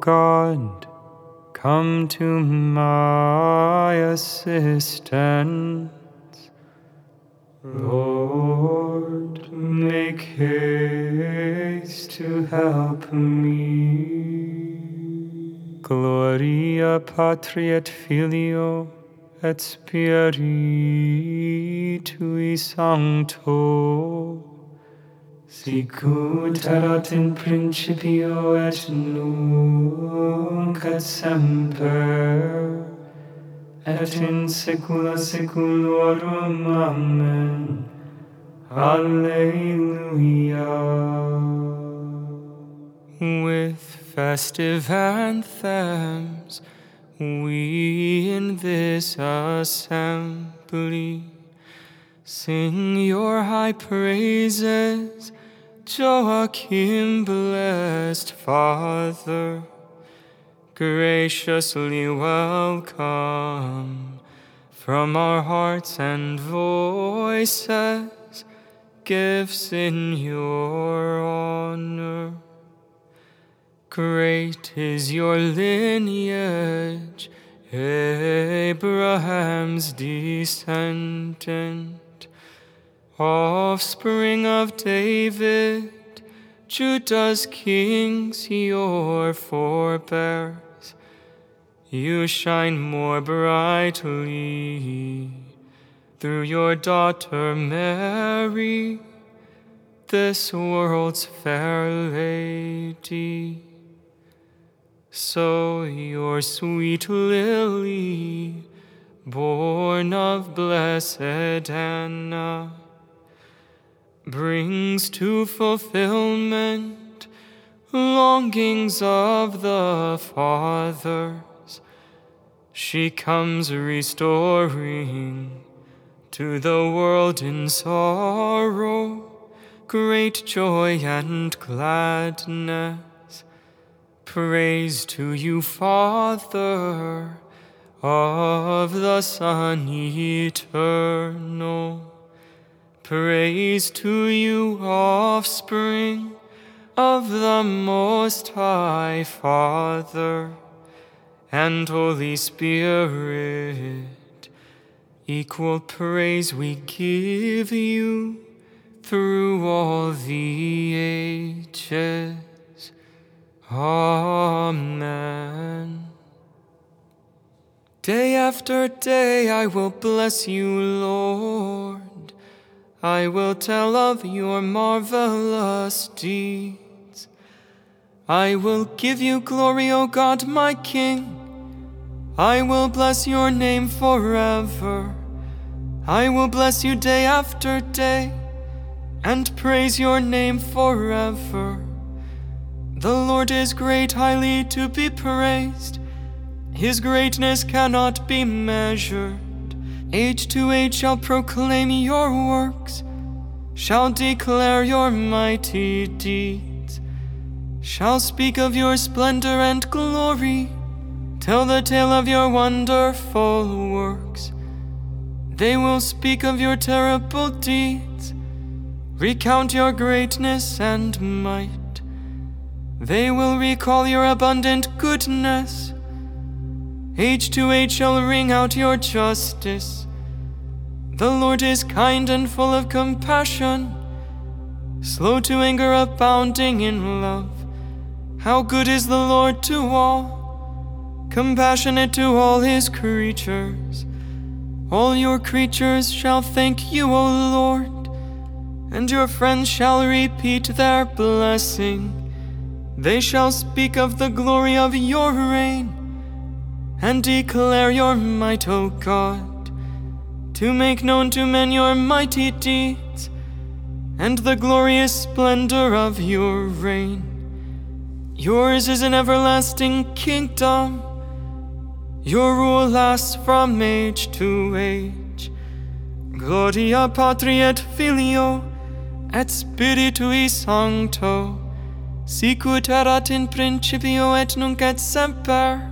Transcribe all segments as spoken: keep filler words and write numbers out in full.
God, come to my assistance. Lord, make haste to help me. Gloria Patri et Filio et Spiritui Sancto, sicut erat in principio et nunc et semper, et in saecula saeculorum. Amen. Alleluia. With festive anthems, we in this assembly sing your high praises, Joachim, blessed Father, graciously welcome. From our hearts and voices, gifts in your honor. Great is your lineage, Abraham's descendant, offspring of David, Judah's kings, your forebears. You shine more brightly through your daughter Mary, this world's fair lady. So your sweet lily, born of blessed Anna, brings to fulfillment longings of the fathers. She comes restoring to the world in sorrow great joy and gladness. Praise to you, Father of the Son eternal. Praise to you, offspring of the Most High Father and Holy Spirit. Equal praise we give you through all the ages. Amen. Day after day I will bless you, Lord. I will tell of your marvelous deeds. I will give you glory, O God, my King. I will bless your name forever. I will bless you day after day and praise your name forever. The Lord is great, highly to be praised. His greatness cannot be measured. Age to age shall proclaim your works, shall declare your mighty deeds, shall speak of your splendor and glory, tell the tale of your wonderful works. They will speak of your terrible deeds, recount your greatness and might. They will recall your abundant goodness. Age to age shall ring out your justice. The Lord is kind and full of compassion, slow to anger, abounding in love. How good is the Lord to all, compassionate to all his creatures. All your creatures shall thank you, O Lord, and your friends shall repeat their blessing. They shall speak of the glory of your reign and declare your might, O God, to make known to men your mighty deeds and the glorious splendor of your reign. Yours is an everlasting kingdom. Your rule lasts from age to age. Gloria Patri et Filio et Spiritui Sancto, sicut erat in principio et nunc et semper,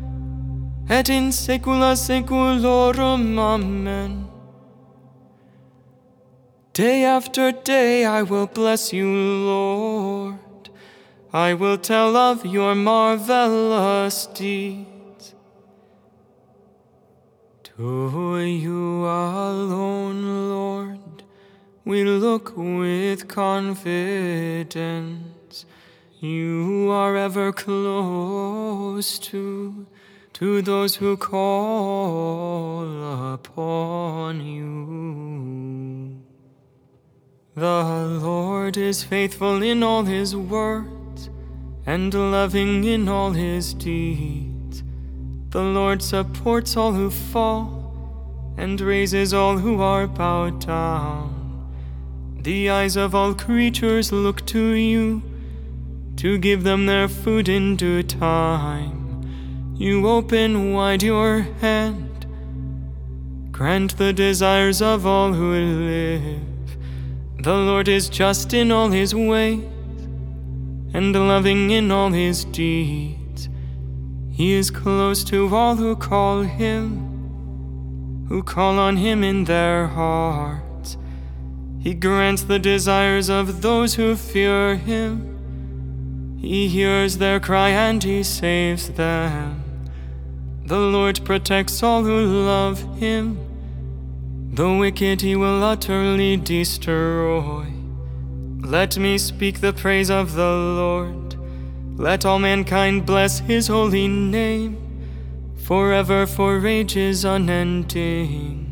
et in saecula saeculorum. Amen. Day after day I will bless you, Lord. I will tell of your marvelous deeds. To you alone, Lord, we look with confidence. You are ever close to, to those who call upon you. The Lord is faithful in all his words, and loving in all his deeds. The Lord supports all who fall, and raises all who are bowed down. The eyes of all creatures look to you, to give them their food in due time. You open wide your hand, grant the desires of all who live. The Lord is just in all his ways, and loving in all his deeds. He is close to all who call him, who call on him in their hearts. He grants the desires of those who fear him. He hears their cry and he saves them. The Lord protects all who love him. The wicked he will utterly destroy. Let me speak the praise of the Lord. Let all mankind bless his holy name, forever, for ages unending.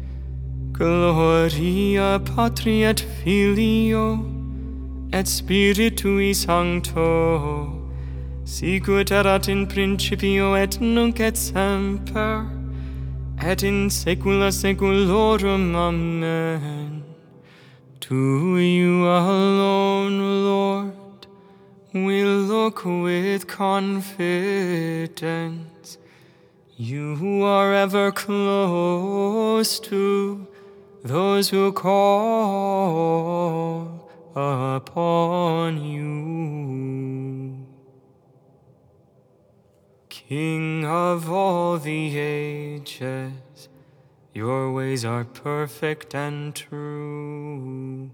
Gloria Patri et Filio et Spiritui Sancto, sicut erat in principio et nunc et semper, et in saecula saeculorum. Amen. To you alone, Lord, we look with confidence. You are ever close to those who call upon you. King of all the ages, your ways are perfect and true.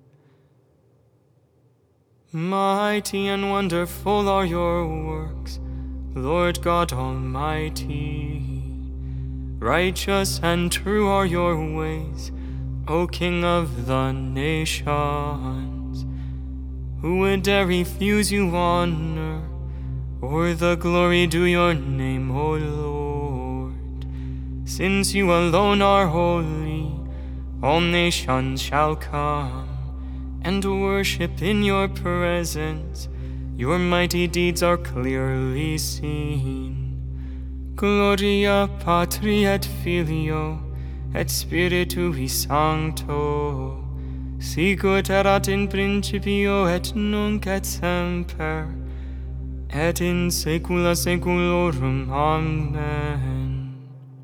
Mighty and wonderful are your works, Lord God Almighty. Righteous and true are your ways, O King of the nations. Who would dare refuse you honor, or the glory due your name, O Lord? Since you alone are holy, all nations shall come and worship in your presence. Your mighty deeds are clearly seen. Gloria Patri et Filio et Spiritui Sancto, sicut erat in principio et nunc et semper, et in saecula saeculorum. Amen.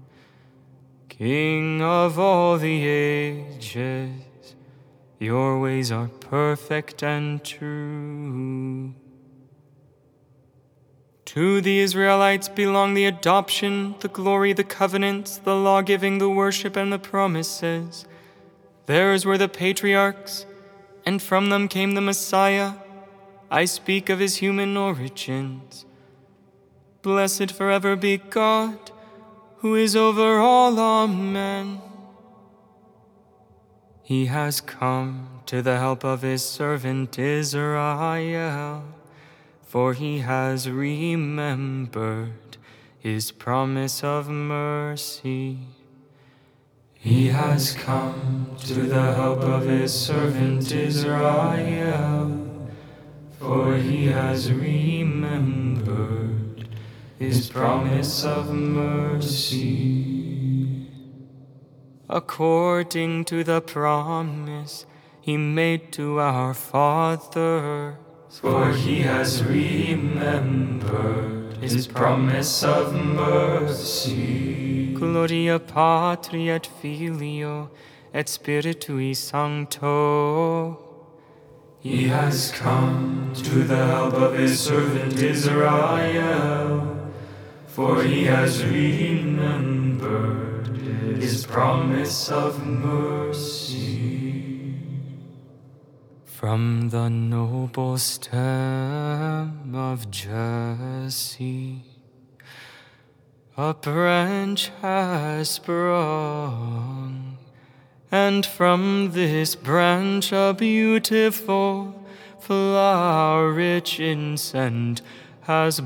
King of all the ages, your ways are perfect and true. To the Israelites belong the adoption, the glory, the covenants, the law-giving, the worship, and the promises. Theirs were the patriarchs, and from them came the Messiah. I speak of his human origins. Blessed forever be God, who is over all. Amen. He has come to the help of his servant Israel, for he has remembered his promise of mercy. He has come to the help of his servant Israel, for he has remembered his promise of mercy. According to the promise he made to our fathers, for he has remembered his promise of mercy. Gloria Patri et Filio et Spiritui Sancto. He has come to the help of his servant Israel, for he has remembered his promise of mercy. From the noble stem of Jesse, a branch has sprung, and from this branch a beautiful flower rich in scent has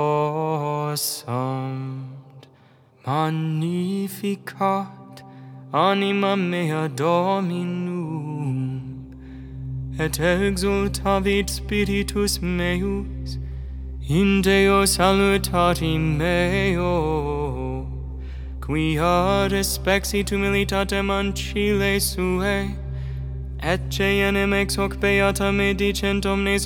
blossomed. Magnificat anima mea Dominum, et exultavit spiritus meus in Deo salutari meo, quia respexit humilitatem ancile sue, et cenem ex hoc beata me dicent omnes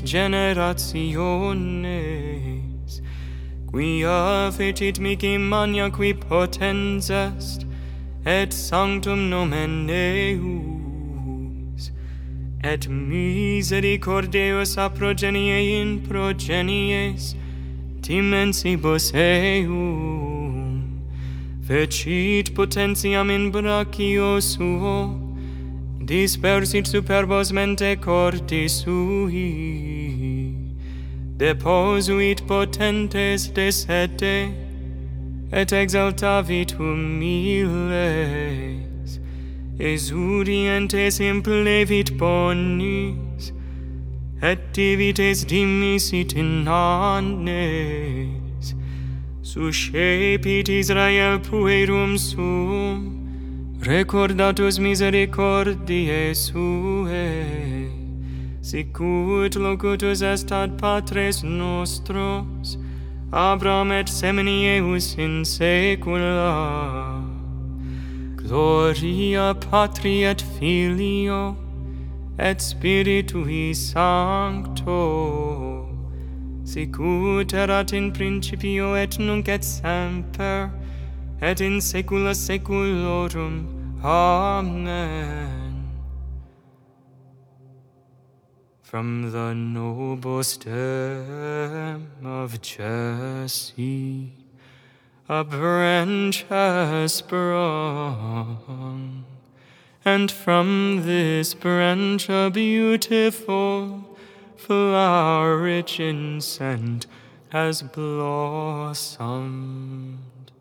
generationes, quia fecit mihi magna qui potens est, et sanctum nomen eus, et misericordiae a progenie in progenies dimensibus eum, fecit potentiam in brachio suo, dispersit superbos mente corti sui, deposuit potentes de sede, et exaltavit humiles, exurientes implevit bonis, et divites dimisit in annes, suscepit Israel puerum suum, recordatus misericordiae suae, sicut locutus est ad patres nostros, Abraham et semini eius in saecula. Gloria Patri et Filio, et Spiritui Sancto, sicut erat in principio et nunc et semper, et in saecula saeculorum. Amen. From the noble stem of Jesse, a branch has sprung, and from this branch a beautiful flower rich in scent has blossomed.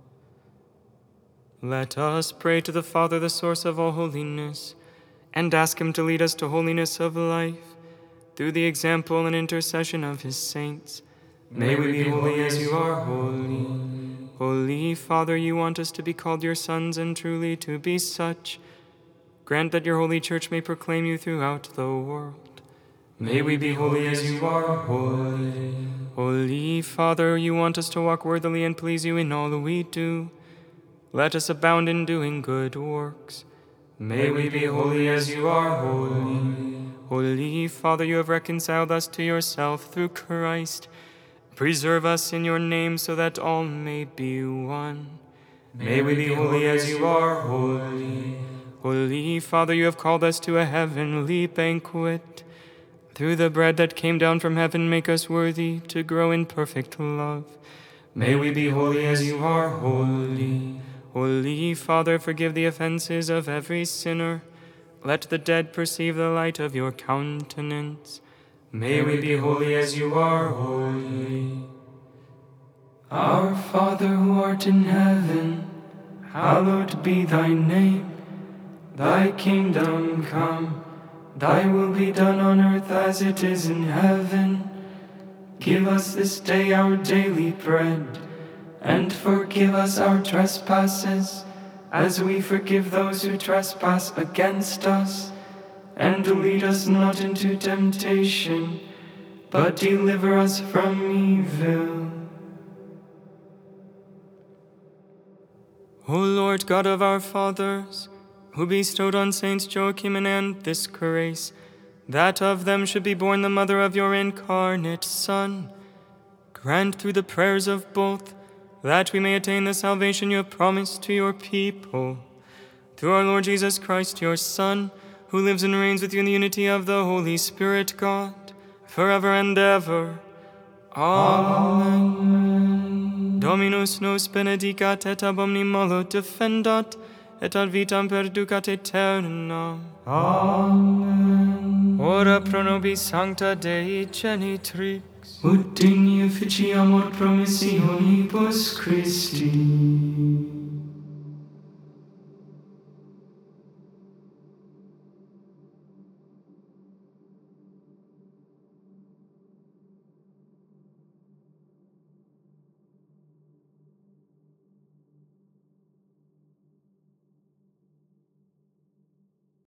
Let us pray to the Father, the source of all holiness, and ask him to lead us to holiness of life through the example and intercession of his saints. May we be holy as you are holy. Holy Father, you want us to be called your sons, and truly to be such. Grant that your holy church may proclaim you throughout the world. May we be holy as you are holy. Holy Father, you want us to walk worthily and please you in all we do. Let us abound in doing good works. May we be holy as you are holy. Holy Father, you have reconciled us to yourself through Christ. Preserve us in your name so that all may be one. May we be holy as you are holy. Holy Father, you have called us to a heavenly banquet. Through the bread that came down from heaven, make us worthy to grow in perfect love. May we be holy as you are holy. Holy Father, forgive the offenses of every sinner. Let the dead perceive the light of your countenance. May we be holy as you are holy. Our Father who art in heaven, hallowed be thy name. Thy kingdom come, thy will be done on earth as it is in heaven. Give us this day our daily bread, and forgive us our trespasses, as we forgive those who trespass against us. And lead us not into temptation, but deliver us from evil. O Lord God of our fathers, who bestowed on Saints Joachim and Anne this grace, that of them should be born the mother of your incarnate Son, grant through the prayers of both that we may attain the salvation you have promised to your people. Through our Lord Jesus Christ, your Son, who lives and reigns with you in the unity of the Holy Spirit, God, forever and ever. Amen. Amen. Dominus nos benedicat et ab omni malo defendat, et ad vitam perducat aeternam. Amen. ora pro nobis sancta Dei genitrix, ut digni officiamur promissionibus Christi.